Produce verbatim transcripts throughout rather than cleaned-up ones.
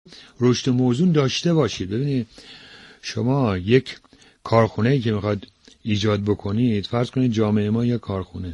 رشد موزون داشته باشید. ببینید شما یک کارخونه‌ای که میخواد ایجاد بکنید، فرض کنید جامعه ما یک کارخونه،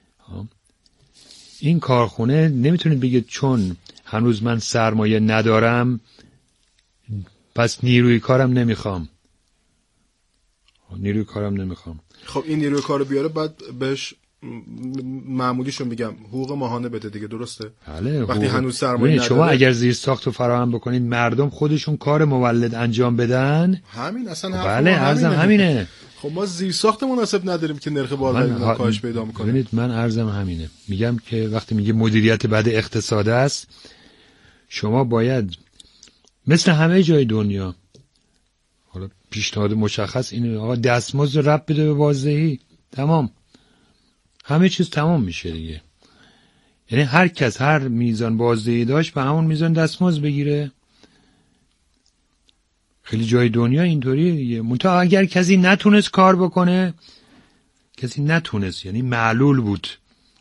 این کارخونه نمیتونید بگید چون هنوز من سرمایه ندارم پس نیروی کارم نمیخوام، نیروی کارم نمیخوام. خب این نیروی کارو بیاره بعد بهش معمولیشو میگم حقوق ماهانه بده دیگه، درسته؟ بله. وقتی هنوز سرمایه نداره شما اگر زیر ساختو فراهم بکنید مردم خودشون کار مولد انجام بدن، همین اصلا خب بله عرضم همینه. خب ما زیر ساخت مناسب نداریم که نرخ بازار کاهش پیدا میکنه. ببینید من عرضم همینه، میگم که وقتی میگه مدیریت بد اقتصاد است، شما باید مثل همه جای دنیا، حالا پیشنهاد مشخص اینه آقا دستمزد ربط بده به بازدهی، تمام، همه چیز تمام میشه دیگه. یعنی هر کس هر میزان بازدهی داشت به همون میزان دستمزد بگیره. خیلی جای دنیا اینطوریه دیگه. منتها اگر کسی نتونست کار بکنه، کسی نتونست یعنی معلول بود،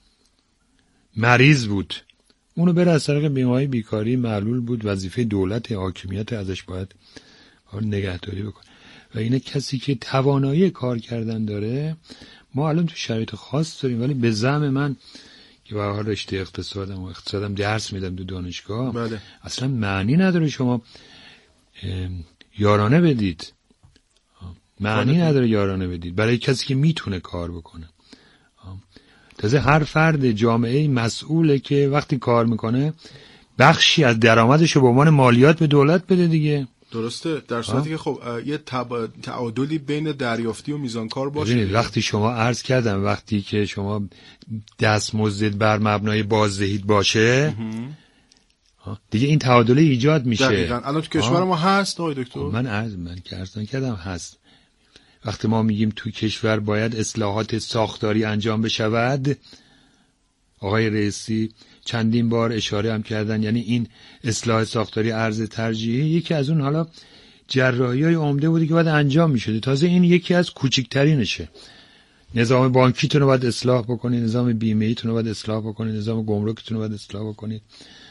مریض بود، اونو بره از طریق بیمه‌های بیکاری، معلول بود، وظیفه دولت حاکمیت ازش باید نگهداری بکنه. و اینه کسی که توانایی کار کردن داره. ما الان تو شرایط خاص داریم، ولی به زعم من که به هر حال رشته اقتصادم و اقتصادم درس میدم تو دانشگاه، بله. اصلا معنی نداره شما یارانه بدید، معنی بله. نداره یارانه بدید برای کسی که میتونه کار بکنه. تازه هر فرد جامعه مسئوله که وقتی کار میکنه بخشی از درآمدش رو به عنوان مالیات به دولت بده دیگه. درسته، در صورتی که خب یه تب... تعادلی بین دریافتی و میزانکار باشه. ببینید وقتی شما عرض کردم وقتی که شما دستمزد بر مبنای بازدهیت باشه دیگه این تعادل ایجاد میشه. دقیقاً الان تو کشور ما هست آقای دکتر. من عرض من که عرض کردم هست. وقتی ما میگیم تو کشور باید اصلاحات ساختاری انجام بشود، آقای رئیسی چندین بار اشاره هم کردن، یعنی این اصلاح ساختاری ارز ترجیحی یکی از اون حالا جراحی‌های عمده بودی که باید انجام می‌شد. تازه این یکی از کوچکترینشه. نظام بانکیتون رو باید اصلاح بکنید، نظام بیمه‌ایتون رو باید اصلاح بکنید، نظام گمرکتون رو باید اصلاح بکنید.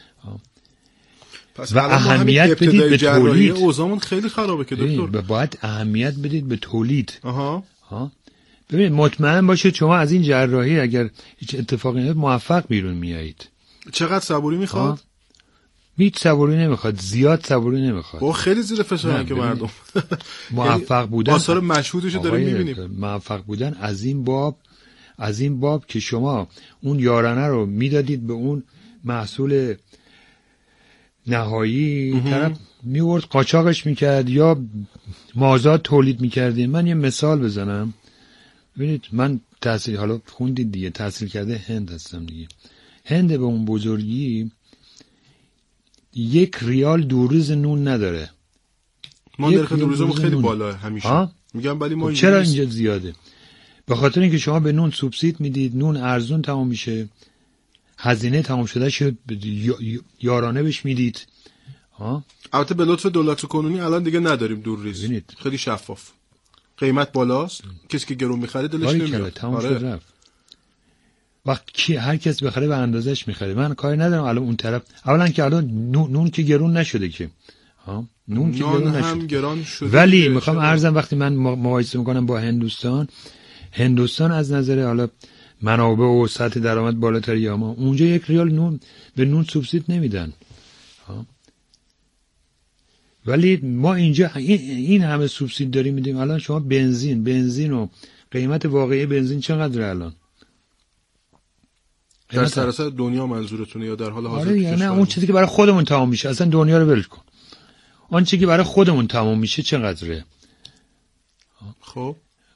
پس و اهمیت بدید به تولید. اوضاعمون خیلی خرابه که دکتر. باید اهمیت بدید به تولید. آها. ها. ببینید مطمئن باشید شما از این جراحی اگر هیچ اتفاقی نیفته موفق بیرون میایید. چقدر صبوری میخواد؟ هیچ صبوری نمیخواد، زیاد صبوری نمیخواد. با خیلی زیر فشارن که مردم موفق بودن آثار مشهودشو داریم میبینیم. موفق بودن از این باب از این باب که شما اون یارانه رو میدادید به اون محصول نهایی، طرف میورد قاچاقش میکرد یا مازاد تولید میکردیم. من یه مثال بزنم. ببینید من تحصیل حالا خوندید دیگه، تحصیل کرده هند هستم دیگه. هند به اون بزرگی یک ریال دو روز نون نداره. ما نرخ دو روزمون خیلی بالاه همیشه. ها؟ میگم ولی ما چرا اینجا زیاده؟ به خاطر اینکه شما به نون سوبسید میدید، نون ارزون تمام میشه، هزینه تمام شده شد یارانه بهش میدید. ها؟ البته به لطف دولت کنونی الان دیگه نداریم دور ریز. خیلی شفاف. قیمت بالاست، کسی که گرون میخره دلش نمیاد. تمام شد رفت. وقت کی هر کس بخره به اندازش میخره. من کاری ندارم الان اون طرف. اولا که الان نون, نون که گرون نشده که. ها؟ نون که گرون نشده. گران شده. ولی میخوام عرضم وقتی من مقایسه میکنم با هندوستان، هندوستان از نظر حالا منابع و سطح درآمد بالاتر یا ما، اونجا یک ریال نون به نون سوبسید نمیدن. ها؟ ولی ما اینجا این, این همه سوبسید داریم میدیم. الان شما بنزین بنزین و قیمت واقعی بنزین چقدره الان؟ در سراسر دنیا منظورتونه یا در حال حاضر؟ آره یعنی اون چیزی که برای خودمون تمام میشه اصلا دنیا رو ول کن. اون چیزی که برای خودمون تمام میشه چقدره؟ خب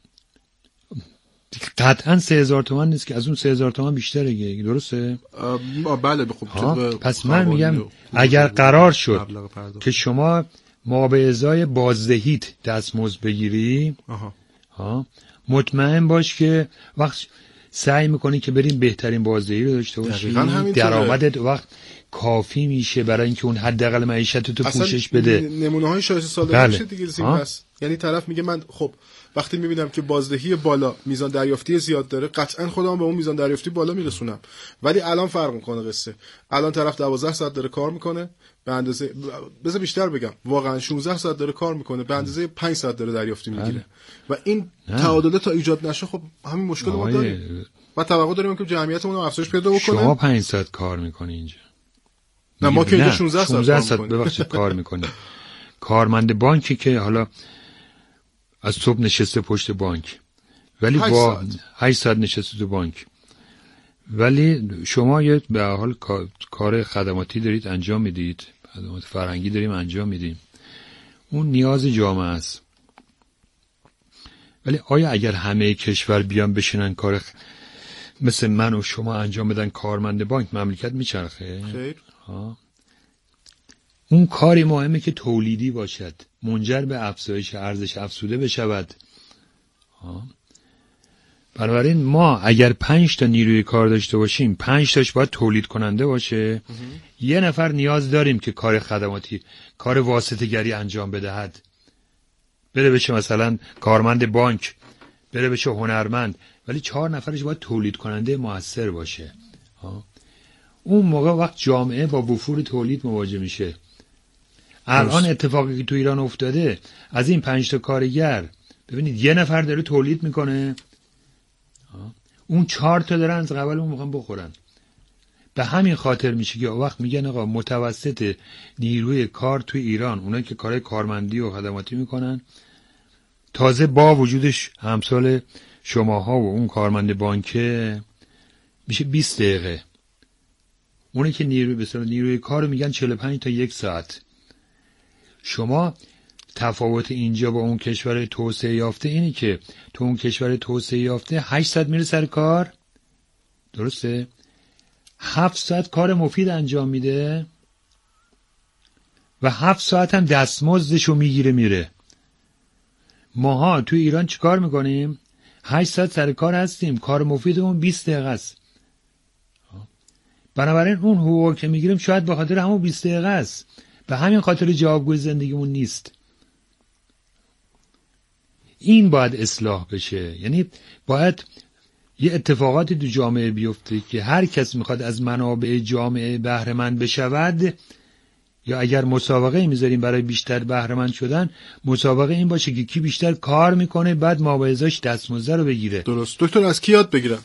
قطعا سه هزار تومان نیست که، از اون سه هزار تومان بیشتره دیگه، درسته؟ بله خب. پس من میگم اگر قرار شد که شما ما به ازای بازدهیت دستمزد بگیری، آها. ها مطمئن باش که وقت سعی میکنی که بریم بهترین بازدهی رو داشته باشی، درآمدت وقت کافی میشه برای اینکه اون حداقل معیشت تو پوشش بده. نمونه های شایسته صادر میشه دیگه زیر پس. یعنی طرف میگه من خب وقتی میبینم که بازدهی بالا، میزان دریافتی زیاد داره، قطعا خودم به اون میزان دریافتی بالا میرسونم. ولی الان فرق میکنه قصه. الان طرف دوازده ساعت داره کار میکنه به اندازه، بذار بیشتر بگم، واقعا شانزده ساعت داره کار میکنه به اندازه پنج ساعت داره دریافتی میگیره و این تعادل تا ایجاد نشه خب همین مشکل ما داریم. ما توقع داریم که جمعیتمون رو افزایش پیدا بکنه. شما پنج ساعت کار میکنی اینجا. نه ما که اینجا شانزده ساعت ببخشید کار میکنیم. کارمند بانکی که حالا از صبح نشسته پشت بانک ولی با هشت ساعت نشسته تو بانک، ولی شما یه به حال کار خدماتی دارید انجام میدید، خدمات فرهنگی داریم انجام میدیم، اون نیاز جامعه است. ولی آیا اگر همه کشور بیان بشینن کار خ... مثل من و شما انجام بدن کارمند بانک، مملکت میچرخه؟ خیر. ها. اون کاری مهمه که تولیدی باشد، منجر به افزایش ارزش افزوده بشود. ها. بنابراین ما اگر پنج تا نیروی کار داشته باشیم، پنج تاش باید تولید کننده باشه. اه. یه نفر نیاز داریم که کار خدماتی، کار واسطه گری انجام بدهد، بره بشه مثلا کارمند بانک، بره بشه هنرمند، ولی چهار نفرش باید تولید کننده موثر باشه. ها. اون موقع وقت جامعه با وفور تولید مواجه میشه. الان اتفاقی که تو ایران افتاده، از این پنج تا کارگر ببینید یه نفر داره تولید میکنه، اون چهار تا دارن از قبل اون میخوان بخورن. به همین خاطر میشه که وقت میگن آقا متوسط نیروی کار تو ایران، اونایی که کارهای کارمندی و خدماتی میکنن، تازه با وجودش همسال شماها و اون کارمند بانکه میشه بیست دقیقه. اونه که نیروی بسیار نیروی کار میگن چهل و پنج تا یک ساعت. شما تفاوت اینجا با اون کشور توسعه یافته اینی که تو اون کشور توسعه یافته هشت ساعت میره سر کار، درسته؟ هفت ساعت کار مفید انجام میده و هفت ساعت هم دستمزدشو میگیره میره. ماها تو ایران چیکار میکنیم؟ هشت ساعت سر کار هستیم، کار مفیدمون بیست دقیقه است. بنابراین اون حقوق که میگیریم شاید به خاطر همون بیست دقیقه است، به همین خاطر جوابگوی زندگیمون نیست. این باید اصلاح بشه. یعنی باید یه اتفاقاتی تو جامعه بیفته که هر کس میخواد از منابع جامعه بهره مند بشود، یا اگر مسابقه میذاریم برای بیشتر بهره مند شدن، مسابقه این باشه که کی بیشتر کار میکنه بعد مابعضاش دستمزد رو بگیره. درست. دکتر از کی یاد بگیرم؟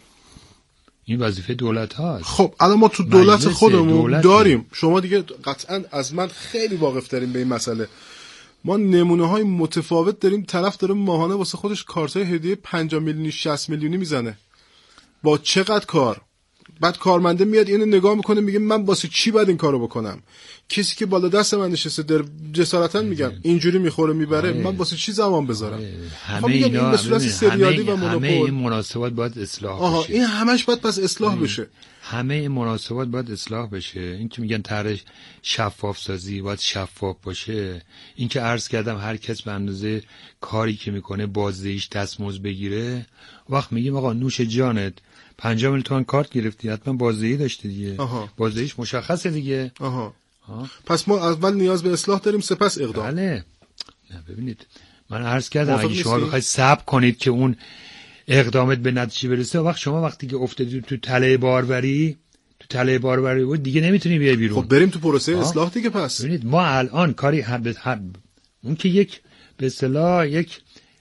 این وظیفه دولت هاست. خب الان ما تو دولت خودمون دولت داریم. شما دیگه قطعا از من خیلی واقف ترین به این مسئله. ما نمونه های متفاوت داریم. طرف داره ماهانه واسه خودش کارتای هدیه پنجاه میلیونی شصت میلیونی میزنه. با چقدر کار؟ بعد کارمنده میاد اینو نگاه میکنه میگه من واسه چی باید این کارو بکنم؟ کسی که بالا دست من نشسته در جسارتا میگم اینجوری میخوره میبره، آه. من واسه چی زمان بذارم؟ همه اینا به صورت سریالی و مونوپول، همه این مناسبات باید اصلاح بشه. آها این همش باید پس اصلاح همه. بشه. همه این مناسبات باید اصلاح بشه. این که میگن طرح شفاف سازی باید شفاف باشه. این که عرض کردم هر کس به اندازه کاری که میکنه بازدهیش دستمزد بگیره، وقت میگیم آقا نوش جانت پنجاه میلیون تومان کارت گرفتی، حتما بازدهی داشتی دیگه. بازدهیش مشخصه دیگه. آها. آه. پس ما اول نیاز به اصلاح داریم، سپس اقدام. بله. نه ببینید من عرض کردم اگه شما بخواید صبر کنید که اون اقدامت به نتیجه برسه، وقت شما وقتی که افتادی تو تله باروری، تو تله باروری بود دیگه نمیتونی بیای بیرون. خب بریم تو پروسه اصلاح دیگه. پس ببینید ما الان کاری حد حد اون که یک به اصطلاح یک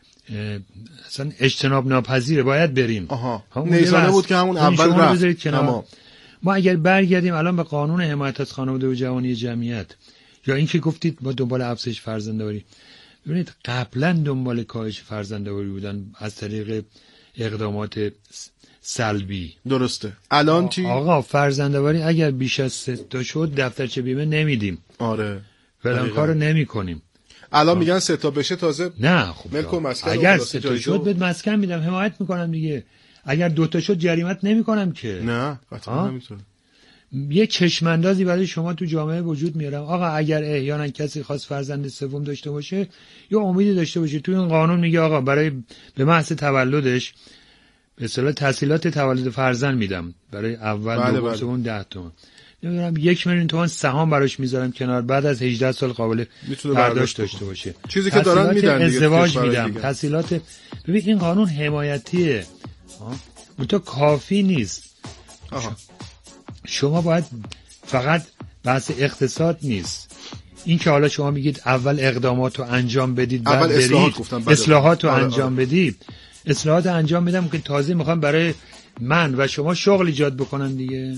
اصلا اجتناب ناپذیره، باید بریم. آها. نیزانه بود که همون اول رفت. ما اگر برگردیم الان به قانون حمایت از خانواده و جوانی جمعیت، یا اینکه گفتید ما دنبال افزایش فرزندآوری، ببینید قبلا دنبال کاهش فرزندآوری بودن از طریق اقدامات سلبی. درسته. الان چی؟ آقا فرزندآوری اگر بیش از سه تا شد دفترچه بیمه نمیدیم. آره. فلان کارو نمیکنیم. الان میگن سه تا بشه تازه نه. خب ملک و مسکن اگر سه تا شد بهت مسکن میدم، حمایت میکنم دیگه. اگر دو تا شد جریمت نمیکنم که. نه قطعا نمیتونه. یه چشماندازی برای شما تو جامعه وجود میارم. آقا اگر احیانا کسی خواست فرزند سوم داشته باشه یا امیدی داشته باشه، تو این قانون میگه آقا برای به محض تولدش به اصطلاح تسهیلات تولد فرزند میدم، برای اول دوم سوم ده تومن. نمیدونم یک میلیون تومان سهام براش میذارم کنار، بعد از هجده سال قابل برداشت داشته باشه. چیزی که دارن میدن دیگه، ازدواج میدم، تحصیلات. ببین این قانون حمایتیه، اون تو کافی نیست. آها. شما باید فقط بحث اقتصاد نیست، این که حالا شما میگید اول اقدامات رو انجام بدید، بعد برید اصلاحات, اصلاحات رو آره انجام آره. بدید. اصلاحات انجام بدم که تازه میخوام برای من و شما شغل ایجاد بکنن دیگه،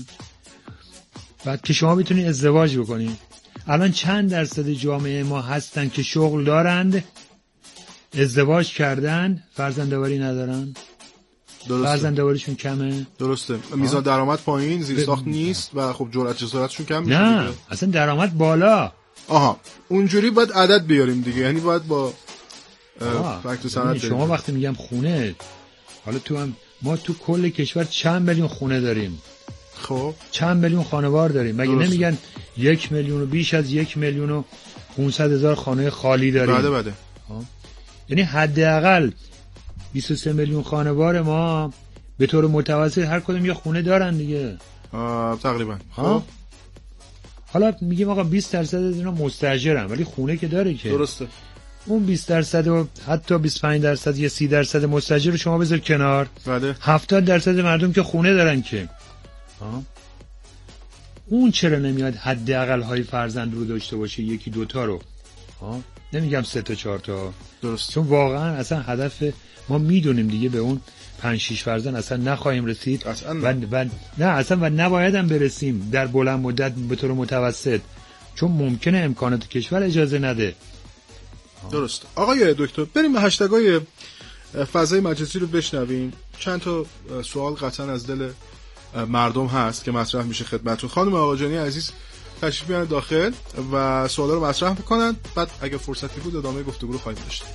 بعد که شما بتونید ازدواج بکنید. الان چند درصد جامعه ما هستن که شغل دارند، ازدواج کردن، فرزندآوری ندارن؟ درسته. فرزندآوریشون کمه. درسته. میزان درآمد پایین، زیرساخت نیست و خب جرأت جسارتشون کم میشه. نه دیگه. اصلا درآمد بالا. آها، اونجوری باید عدد بیاریم دیگه، یعنی باید با فکت و سند. شما وقتی میگم خونه، حالا تو هم ما تو کل کشور چند میلیون خونه داریم؟ خب چند میلیون خانوار داریم؟ مگه درست. نمیگن یک میلیون و بیش از یک میلیون و پانصد هزار خانه خالی داریم؟ بله بله. یعنی حداقل بیست و سه میلیون خانوار ما به طور متوسط هر کدوم یه خونه دارن دیگه. آه تقریبا. خب حالا میگیم آقا بیست درصد از اینا مستاجرن ولی خونه که داره که. درسته. اون بیست درصد و حتی بیست و پنج درصد یا سی درصد مستاجر رو شما بذار کنار. بله. هفتاد درصد مردم که خونه دارن که. ها؟ اون چرا نمیاد حداقل های فرزند رو داشته باشه، یکی دوتا رو؟ ها؟ نمیگم سه تا چهار تا. درست. چون واقعا اصلا هدف ما میدونیم دیگه به اون پنج شش فرزند اصلا نخواهیم رسید و, و نه اصلا و نباید هم برسیم در بلند مدت به طور متوسط، چون ممکنه امکانات کشور اجازه نده. درست. آقای دکتر بریم به هشتگ‌های فضای مجازی رو بشنویم. چند تا سوال قطعا از دل مردم هست که مطرح میشه خدمتتون. خانم آقاجانی عزیز تشریف بیارن داخل و سوالا رو مطرح بکنن، بعد اگه فرصتی بود ادامه گفتگو رو خواهیم داشت.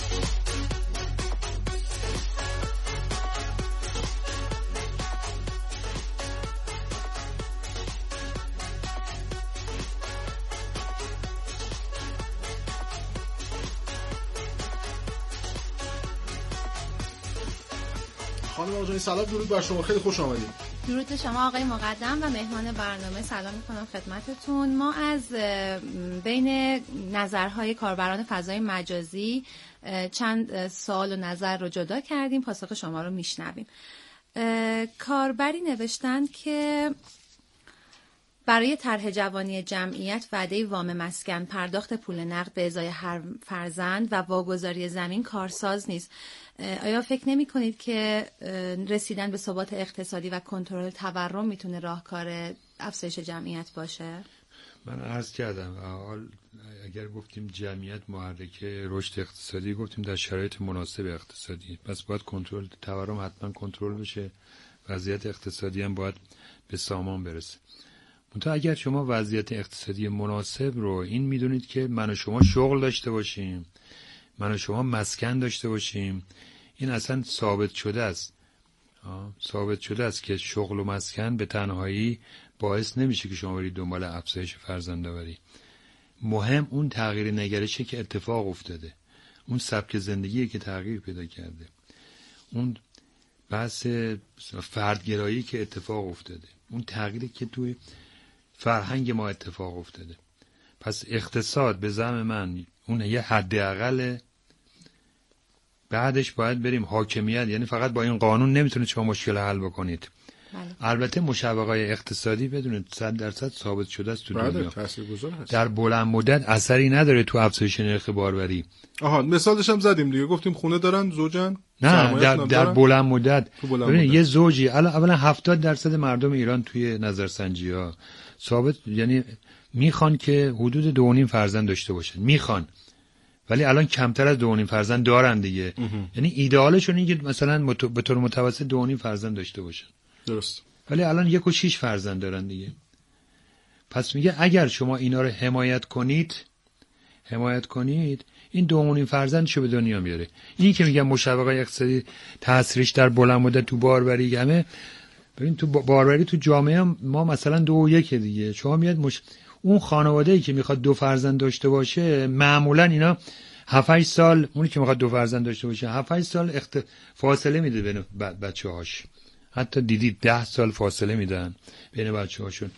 خانم آقاجانی سلام، درود بر شما، خیلی خوش آمدید. درود به شما آقای مقدم و مهمان برنامه، سلام میکنم خدمتتون. ما از بین نظرهای کاربران فضای مجازی چند سوال و نظر رو جدا کردیم، پاسخ شما رو میشنویم. کاربری نوشتن که برای طرح جوانی جمعیت وعده وام مسکن، پرداخت پول نقد به ازای هر فرزند و واگذاری زمین کارساز نیست. آیا فکر نمی کنید که رسیدن به ثبات اقتصادی و کنترل تورم میتونه راهکار افزایش جمعیت باشه؟ من عرض کردم حال اگر گفتیم جمعیت محرکه رشد اقتصادی، گفتیم در شرایط مناسب اقتصادی، پس باید کنترل تورم حتما کنترل بشه، وضعیت اقتصادی هم باید به سامان برسه. منتها اگر شما وضعیت اقتصادی مناسب رو این میدونید که من و شما شغل داشته باشیم، من و شما مسکن داشته باشیم، این اصلا ثابت شده است. ثابت شده است که شغل و مسکن به تنهایی باعث نمیشه که شما برید دنبال افزایش فرزندآوری. مهم اون تغییر نگرشه که اتفاق افتاده، اون سبک زندگی که تغییر پیدا کرده، اون بحث فردگرایی که اتفاق افتاده، اون تغییری که توی فرهنگ ما اتفاق افتاده. پس اقتصاد به زعم من اون یه حد اقله، بعدش باید بریم حاکمیت. یعنی فقط با این قانون نمیتونید شما مشکل حل بکنید. بله. البته مشوقای اقتصادی بدونید صد درصد ثابت شده است تو دنیا، در بلند مدت اثری نداره تو افزایش نرخ باربری. آها مثالش هم زدیم دیگه، گفتیم خونه دارن زوجن، نه در در بلند مدت ببینید یه زوجی اولا هفتاد درصد مردم ایران توی نظرسنجی‌ها ثابت یعنی میخوان که حدود دو و نیم فرزند داشته باشن، میخوان، ولی الان کمتر از دو و نیم فرزند دارن دیگه. یعنی ایدئالشون اینه که مثلا به طور متوسط دو و نیم فرزند داشته باشن. درست. ولی الان یک و شیش فرزند دارن دیگه. پس میگه اگر شما اینا رو حمایت کنید حمایت کنید این دو و نیم فرزندشو به دنیا میاره. این که میگم مشوقای اقتصادی تاثیرش در بلند مدت تو باربری همه، ببین تو باربری تو جامعه ما مثلا دو و یک دیگه. شما میاد مش... اون خانواده‌ای که میخواد دو فرزند داشته باشه معمولا اینا هفت هشت سال، اونی که میخواد دو فرزند داشته باشه هفت هشت سال اخت... فاصله میده بین ب... بچه‌هاش. حتی دیدید ده سال فاصله میدن بین بچه‌هاشون.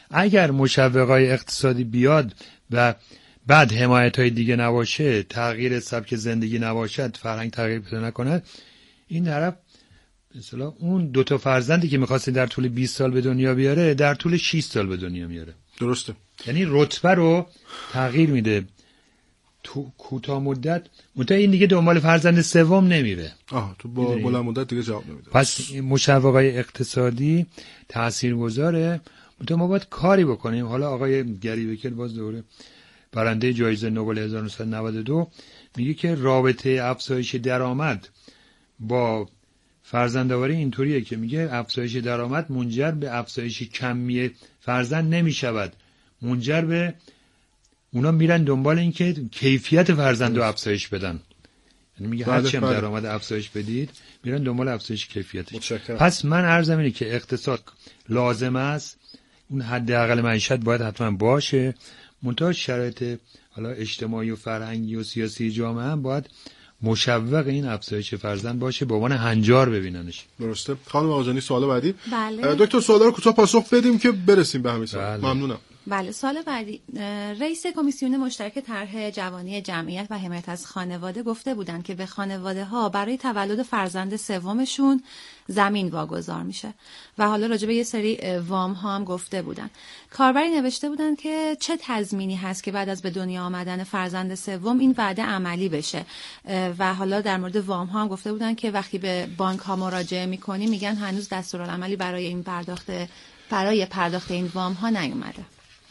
اگر مشوقای اقتصادی بیاد و بعد حمایت‌های دیگه نباشه، تغییر سبک زندگی نباشد، فرهنگ تغییر پیدا نکند، این طرف مثلا اون دو تا فرزندی که می‌خواسته در طول بیست سال به دنیا بیاره، در طول شش سال به دنیا میاره. درسته. یعنی رتبه رو تغییر میده تو کوتاه مدت، مدت این دیگه دنبال فرزند سوم نمیره. آه تو با بلند مدت دیگه جواب نمیده. پس مشوقای اقتصادی تاثیرگذاره، مدت ما باید کاری بکنیم. حالا آقای گری بکر باز دوره برنده جایزه نوبل هزار و نهصد و نود و دو میگه که رابطه افزایش درآمد با فرزندآوری اینطوریه که میگه افزایش درآمد منجر به افزایش کمی فرزند نمیشود، منجر به اونا میرن دنبال این که کیفیت فرزند رو افزایش بدن. یعنی میگه هر چیم درآمد افزایش بدید میرن دنبال افزایش کیفیتش. پس من عرضم اینه که اقتصاد لازم است، اون حداقل معیشت باید حتما باشه، منتها شرایط حالا اجتماعی و فرهنگی و سیاسی جامعه هم باید مشوق این افزایش فرزند باشه، به عنوان هنجار ببیننش. درسته. خانم آقاجانی سوال بعدی. بله. دکتر سوالا رو کوتاه پاسخ بدیم که برسیم به همین سوال. بله. ممنونم. بله. سال بعدی رئیس کمیسیون مشترک طرح جوانی جمعیت و حمایت از خانواده گفته بودند که به خانواده ها برای تولد فرزند سومشون زمین واگذار میشه و حالا راجع به یه سری وام ها هم گفته بودن. کاربری نوشته بودن که چه تضمینی هست که بعد از به دنیا آمدن فرزند سوم این وعده عملی بشه و حالا در مورد وام ها هم گفته بودن که وقتی به بانک ها مراجعه میکنی میگن هنوز دستورالعملی برای این پرداخت برای پرداخت این وام ها نیومده.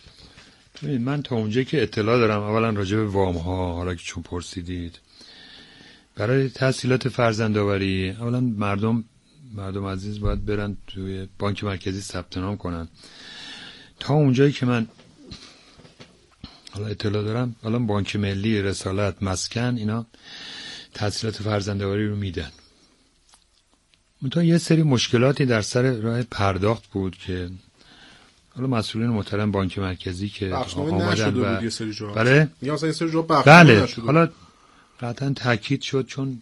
من تا اونجایی که اطلاع دارم، اولا راجع به وام ها، حالا که چون پرسیدید، برای تسهیلات فرزندآوری اولا مردم مردم عزیز باید برن توی بانک مرکزی ثبت نام کنن. تا اونجایی که من حالا اطلاع دارم، الان بانک ملی، رسالت، مسکن اینا تسهیلات فرزندآوری رو میدن. منتها یه سری مشکلاتی در سر راه پرداخت بود که حالا مسئولین محترم بانک مرکزی که آمدن و یه سری جا بله میگم مثلا یه سری جا بخش بله نشده. حالا قطعا تاکید شد، چون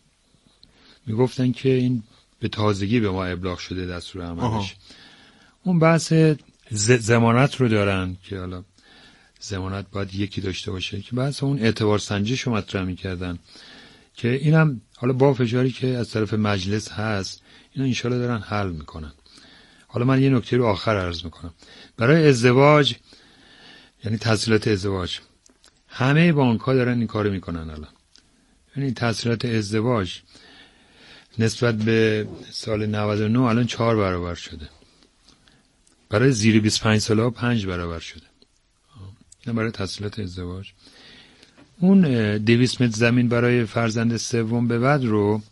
میگفتن که این به تازگی به ما ابلاغ شده دستور عملش. اون بحث ضمانت رو دارن که حالا ضمانت باید یکی داشته باشه، که بحث اون اعتبار سنجش رو مطرح میکردن که اینم حالا با فشاری که از طرف مجلس هست اینا انشالله دارن حل میکنن. حالا من یه نکته رو آخر عرض میکنم. برای ازدواج، یعنی تسهیلات ازدواج، همه بانک‌ها دارن این کارو میکنن الان. یعنی تسهیلات ازدواج نسبت به سال نود و نه الان چهار برابر شده. برای زیر بیست و پنج ساله ها پنج برابر شده. این برای تسهیلات ازدواج. اون دویست متر زمین برای فرزند سوم به بعد رو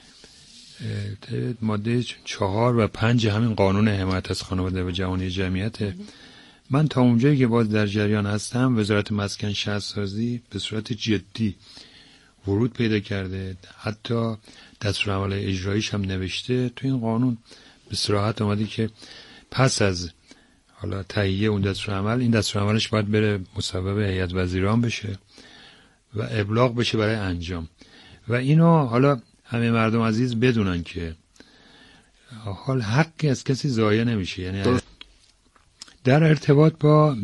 ماده چهار و پنج همین قانون حمایت از خانواده و جوانی جمعیت، من تا اونجایی که باز در جریان هستم وزارت مسکن شهرسازی به صورت جدی ورود پیدا کرده، حتی دستورالعمل اجراییش هم نوشته تو این قانون. به صراحت اومده که پس از حالا تهیه اون دستورالعمل، این دستورالعملش باید بره مصوبه هیئت وزیران بشه و ابلاغ بشه برای انجام. و اینو حالا همه مردم عزیز بدونن که حال حقی از کسی ضایع نمیشه. یعنی در ارتباط با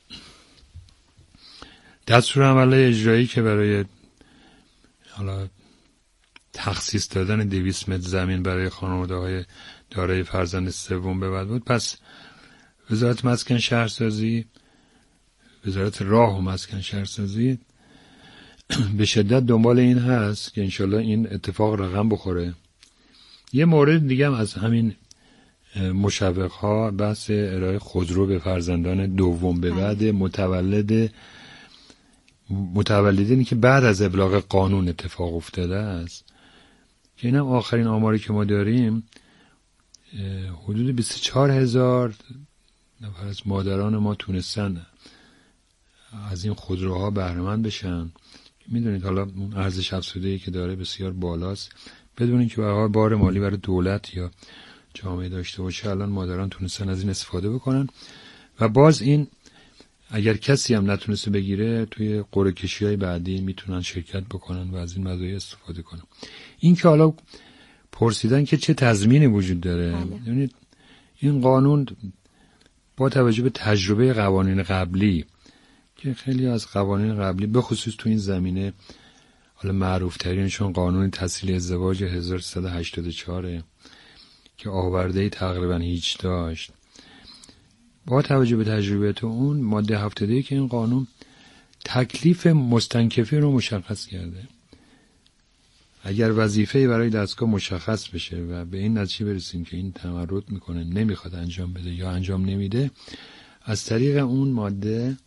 دستورالعمل اجرایی که برای حالا تخصیص دادن دویست متر زمین برای خانواده‌های دارای فرزند سوم به بعد بود، پس وزارت مسکن شهرسازی، وزارت راه و مسکن شهرسازی به شدت دنبال این هست که انشالله این اتفاق رقم بخوره. یه مورد دیگه هم از همین مشوق‌ها بحث ارائه خودرو به فرزندان دوم به بعد متولد متولدینی که بعد از ابلاغ قانون اتفاق افتاده است، که اینم آخرین آماری که ما داریم حدود بیست و چهار هزار نفر از مادران ما تونستن از این خودروها بهره مند بشن. میدونید حالا اون ارزش افزوده‌ای که داره بسیار بالاست، بدون اینکه به هر بار مالی برای دولت یا جامعه داشته باشه، الان مادران تونستن از این استفاده بکنن. و باز این اگر کسی هم نتونسته بگیره، توی قرعه کشی‌های بعدی میتونن شرکت بکنن و از این مزایا استفاده کنن. این که حالا پرسیدن که چه تضمینی وجود داره، یعنی این قانون با توجه به تجربه قوانین قبلی که خیلی از قوانین قبلی به خصوص تو این زمینه، حالا معروف ترینشون قانون تسهیل ازدواج هزار و سیصد و هشتاد و چهار که آورده تقریبا هیچ داشت، با توجه به تجربه اون ماده هفتاد و یک که این قانون تکلیف مستنکفی رو مشخص کرده. اگر وظیفه‌ای برای دستگاه مشخص بشه و به این نتیجه برسیم که این تمرد میکنه، نمیخواد انجام بده یا انجام نمیده، از طریق اون ماده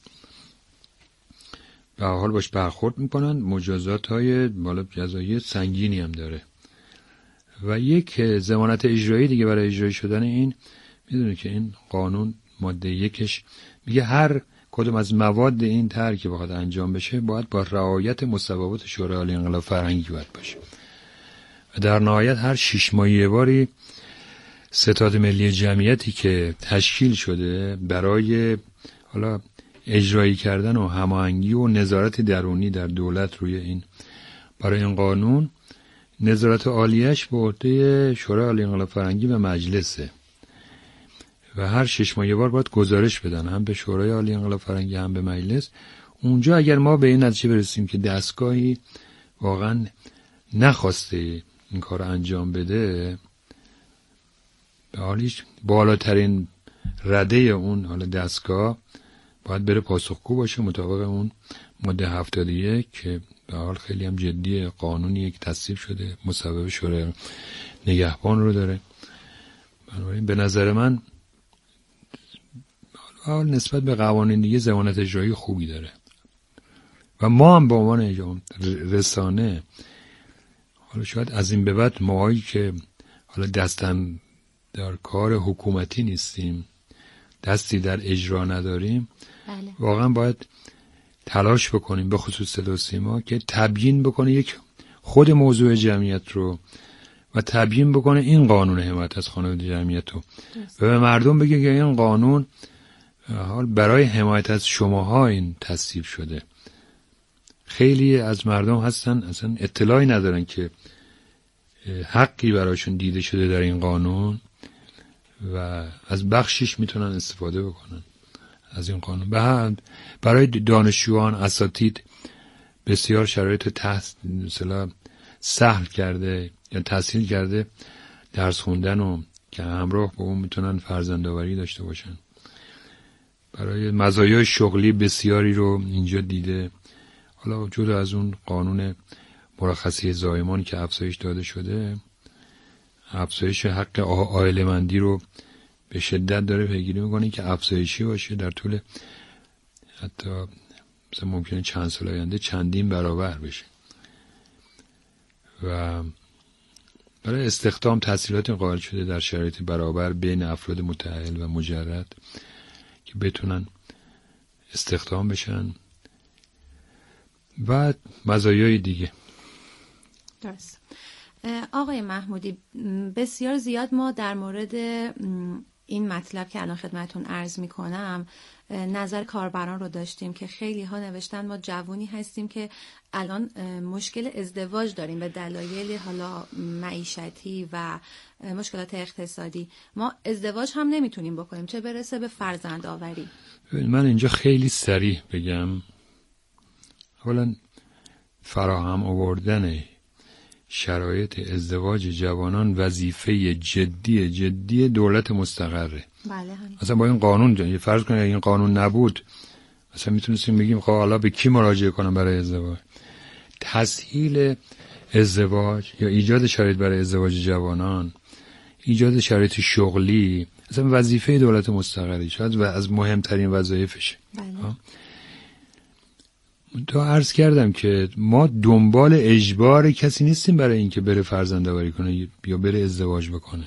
به حال باش برخورد میکنن. مجازات های بالا جزایی سنگینی هم داره و یک ضمانت اجرایی دیگه برای اجرایی شدن این. میدونه که این قانون ماده یکش میگه هر کدوم از مواد این طرح که بخواد انجام بشه باید با رعایت مصوبات شورای عالی انقلاب فرهنگی باید باشه و در نهایت هر شش ماه یه باری ستاد ملی جمعیتی که تشکیل شده برای حالا اجرایی کردن و هماهنگی و نظارت درونی در دولت روی این برای این قانون، نظارت عالیش به عهده شورای عالی انقلاب فرهنگی و مجلسه و هر شش ماه یه بار باید گزارش بدن، هم به شورای عالی انقلاب فرهنگی هم به مجلس. اونجا اگر ما به این نتیجه برسیم که دستگاهی واقعا نخواسته این کار انجام بده، به حالیش بالاترین رده اون حالا دستگاه باید بره پاسخگو باشه مطابق اون ماده هفتاد و یک که به حال خیلی هم جدی، قانونی که تصویب شده، مصوبه شورای نگهبان رو داره. بنابراین به نظر من حال نسبت به قوانین دیگه ضمانت اجرایی خوبی داره و ما هم به عنوان رسانه حالا شاید از این به بعد ماهایی که حالا دستم در کار حکومتی نیستیم، دستی در اجرا نداریم، بله. واقعا باید تلاش بکنیم به خصوص صدا و سیما که تبیین بکنه یک خود موضوع جمعیت رو و تبیین بکنه این قانون حمایت از خانواده جمعیت رو و به مردم بگه که این قانون حال برای حمایت از شماها این تصویب شده. خیلی از مردم هستن اصلا اطلاعی ندارن که حقی برایشون دیده شده در این قانون و از بخشش میتونن استفاده بکنن از این قانون. به برای دانشجویان اساتید بسیار شرایط تحت مثلا سهل کرده یا تسهیل کرده درس خوندن و که همراه با اون میتونن فرزندآوری داشته باشن. برای مزایای شغلی بسیاری رو اینجا دیده. حالا جدا از اون قانون مرخصی زایمان که افزایش داده شده، افزایش حق عائله‌مندی رو به شدت داره پیگیری میکنه که افزایشی باشه در طول حتی مثلا ممکنه چند سال آینده چندین برابر بشه و برای استخدام تسهیلات قائل شده در شرایط برابر بین افراد متأهل و مجرد که بتونن استخدام بشن و مزایای دیگه. درست. آقای محمودی، بسیار زیاد ما در مورد این مطلب که الان خدمتون عرض میکنم نظر کاربران رو داشتیم که خیلی ها نوشتن ما جوونی هستیم که الان مشکل ازدواج داریم به دلایل حالا معیشتی و مشکلات اقتصادی، ما ازدواج هم نمیتونیم بکنیم چه برسه به فرزند آوری. من اینجا خیلی صریح بگم، اولا فراهم آوردن شرایط ازدواج جوانان وظیفه جدی جدی دولت مستقره. بله هم. اصلا با این قانون جا. فرض کنید این قانون نبود اصلا میتونستیم بگیم خب حالا به کی مراجعه کنم برای ازدواج. تسهیل ازدواج یا ایجاد شرایط برای ازدواج جوانان، ایجاد شرایط شغلی، اصلا وظیفه دولت مستقره، شاید و از مهمترین وظایفشه. بله. تو عرض کردم که ما دنبال اجبار کسی نیستیم برای اینکه بره فرزندآوری کنه یا بره ازدواج بکنه.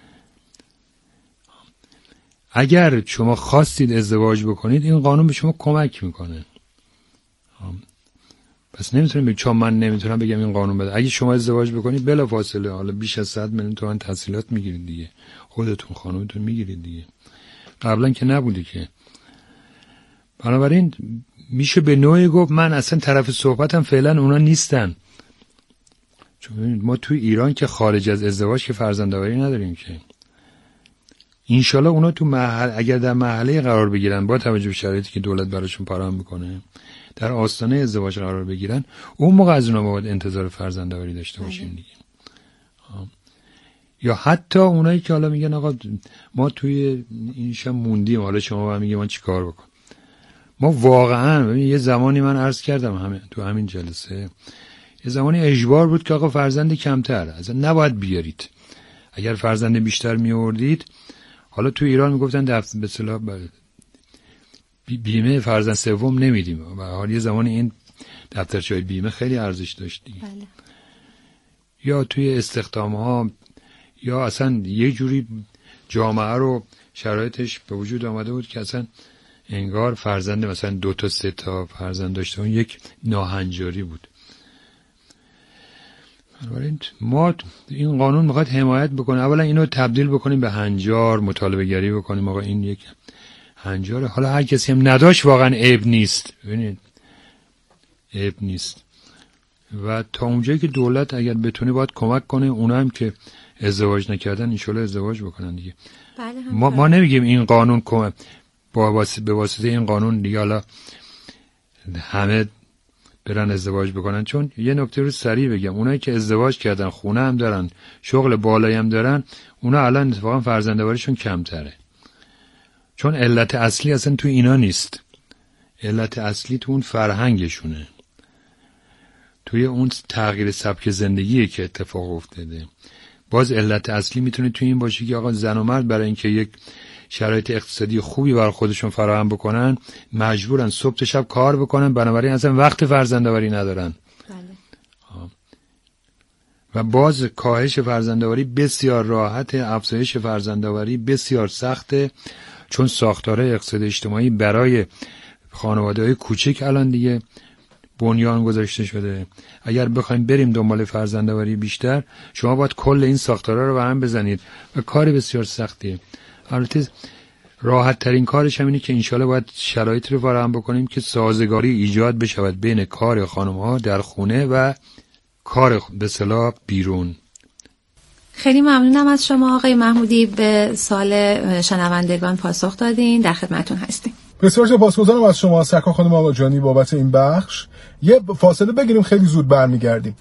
اگر شما خواستید ازدواج بکنید این قانون به شما کمک میکنه. پس نمیتونم بگم چون من نمیتونم بگم این قانون بده. اگه شما ازدواج بکنید بلافاصله حالا بیش از صد میلیون تومان تسهیلات میگیرید دیگه، خودتون خانومتون میگیرید دیگه. قبلا که نبودی که. بنابراین میشه به نوعی گفت من اصلا طرف صحبتم فعلا اونا نیستن، چون ما توی ایران که خارج از ازدواج که فرزندآوری نداریم که. انشالله اونا تو محل اگر در محله قرار بگیرن با توجه به شرایطی که دولت براشون فراهم میکنه در آستانه ازدواج قرار بگیرن، اون موقع از اونا باید انتظار فرزندآوری داشته باشیم دیگه. یا حتی اونایی که حالا میگن آقا ما توی اینشم موندیم، حالا شما با میگه ما چیکار بکن. ما واقعا یه زمانی من عرض کردم همین تو همین جلسه، یه زمانی اجبار بود که آقا فرزند کمتر اصلا نباید بیارید. اگر فرزند بیشتر میآوردید، حالا تو ایران میگفتن دفتر به اصطلاح بیمه فرزند سوم نمیدیم. و حالا یه زمانی این دفترچه‌های بیمه خیلی ارزش داشت دیگه. بله. یا توی استخدام‌ها یا اصلا یه جوری جامعه رو شرایطش به وجود آمده بود که اصلا انگار فرزند مثلا دو تا سه تا فرزند داشته اون یک ناهنجاری بود. بنابراین ما این قانون میخواد حمایت بکنه، اولا اینو تبدیل بکنیم به هنجار، مطالبه گری بکنیم آقا این یک هنجاره. حالا هر کسی هم نداشت واقعا عیب نیست، ببینید عیب نیست. و تا اونجایی که دولت اگر بتونه باید کمک کنه اونا هم که ازدواج نکردن انشالله ازدواج بکنن دیگه. بله ما ما نمیگیم این قانون کمک با واسطه به واسطه این قانون دیگه حالا همه برن ازدواج بکنن، چون یه نکته رو سریع بگم، اونایی که ازدواج کردن خونه هم دارن شغل بالایی هم دارن، اونا الان اتفاقا فرزندآوریشون کمتره. چون علت اصلی اصلا تو اینا نیست، علت اصلی تو اون فرهنگشونه، توی اون تغییر سبک زندگیه که اتفاق افتاده. باز علت اصلی میتونه توی این باشه که آقا زن و مرد برای اینکه یک شرایط اقتصادی خوبی برای خودشون فراهم بکنن مجبورن صبح تا شب کار بکنن، بنابراین اصلا وقت فرزندآوری ندارن. بله. و باز کاهش فرزندآوری بسیار راحته، افزایش فرزندآوری بسیار سخته، چون ساختار اقتصاد اجتماعی برای خانواده‌های کوچک الان دیگه بنیان گذاشته شده. اگر بخوایم بریم دنبال فرزندآوری بیشتر، شما باید کل این ساختارها رو به هم بزنید و کار بسیار سختیه. البته راحت ترین کارش هم اینه که انشالله باید شرایط رو فراهم بکنیم که سازگاری ایجاد بشود بین کار خانم ها در خونه و کار به اصطلاح بیرون. خیلی ممنونم از شما آقای محمودی، به سوال شنوندگان پاسخ دادین. در خدمتتون هستیم. بسیار سپاسگزارم از شما سرکار خانم آقاجانی بابت این بخش. یه فاصله بگیریم، خیلی زود برمیگردیم.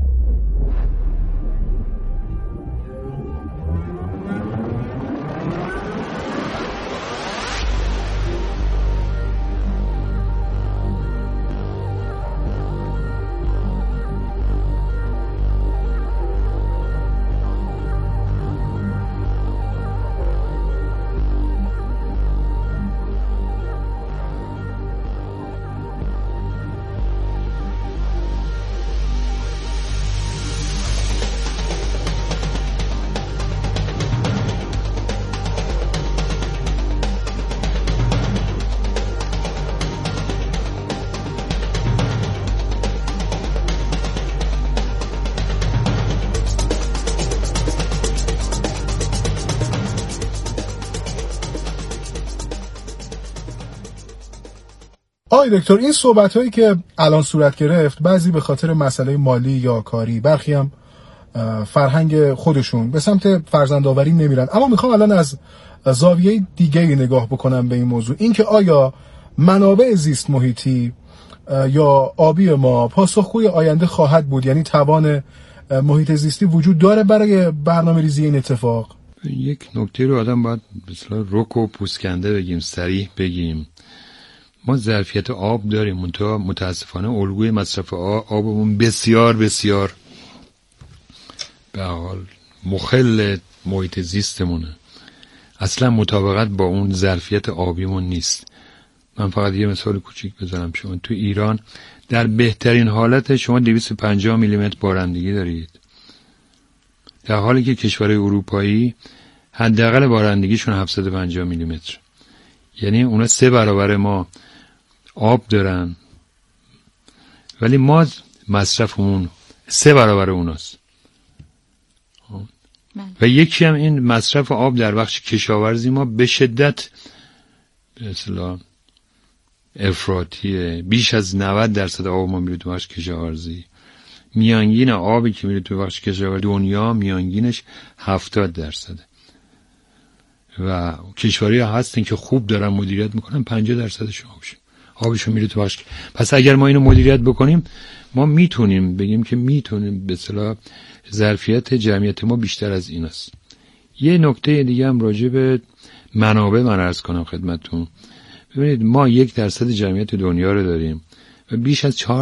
آقای دکتر، این صحبت‌هایی که الان صورت گرفت، بعضی به خاطر مسئله مالی یا کاری، برخی هم فرهنگ خودشون به سمت فرزندآوری نمیرن. اما میخوام الان از زاویه دیگه‌ای نگاه بکنم به این موضوع، اینکه آیا منابع زیست محیطی یا آبی ما پاسخگوی آینده خواهد بود؟ یعنی توان محیط زیستی وجود داره برای برنامه‌ریزی این اتفاق؟ یک نکته رو آدم باید به اصطلاح رک و پوسکنده بگیم، صریح بگیم. ما ظرفیت آب داریم، منتها متاسفانه الگوی مصرف آبمون بسیار بسیار به حال مخل محیط زیستمونه، اصلا مطابقت با اون ظرفیت آبیمون نیست. من فقط یه مثال کوچیک بزنم. شما تو ایران در بهترین حالت شما دویست و پنجاه میلیمتر بارندگی دارید، در حالی که کشورهای اروپایی حداقل بارندگیشون هفتصد و پنجاه میلیمتر، یعنی اونا سه برابر ما آب دارن، ولی ما مصرفمون سه برابر اوناست. و یکی هم این مصرف آب در بخش کشاورزی ما به شدت به اصطلاح افراطیه. بیش از نود درصد آب ما میره تو بخش کشاورزی. میانگین آبی که میره تو بخش کشاورزی دنیا میانگینش هفتاد درصده. و کشوری هستن که خوب دارن مدیریت میکنن، پنجاه درصدش آبشه، آبشون میره تو باشک. پس اگر ما اینو مدیریت بکنیم ما میتونیم بگیم که میتونیم به اصطلاح ظرفیت جمعیت ما بیشتر از این است. یه نکته دیگه هم راجع به منابع من عرض کنم خدمتتون. ببینید ما یک درصد جمعیت دنیا رو داریم و بیش از چهار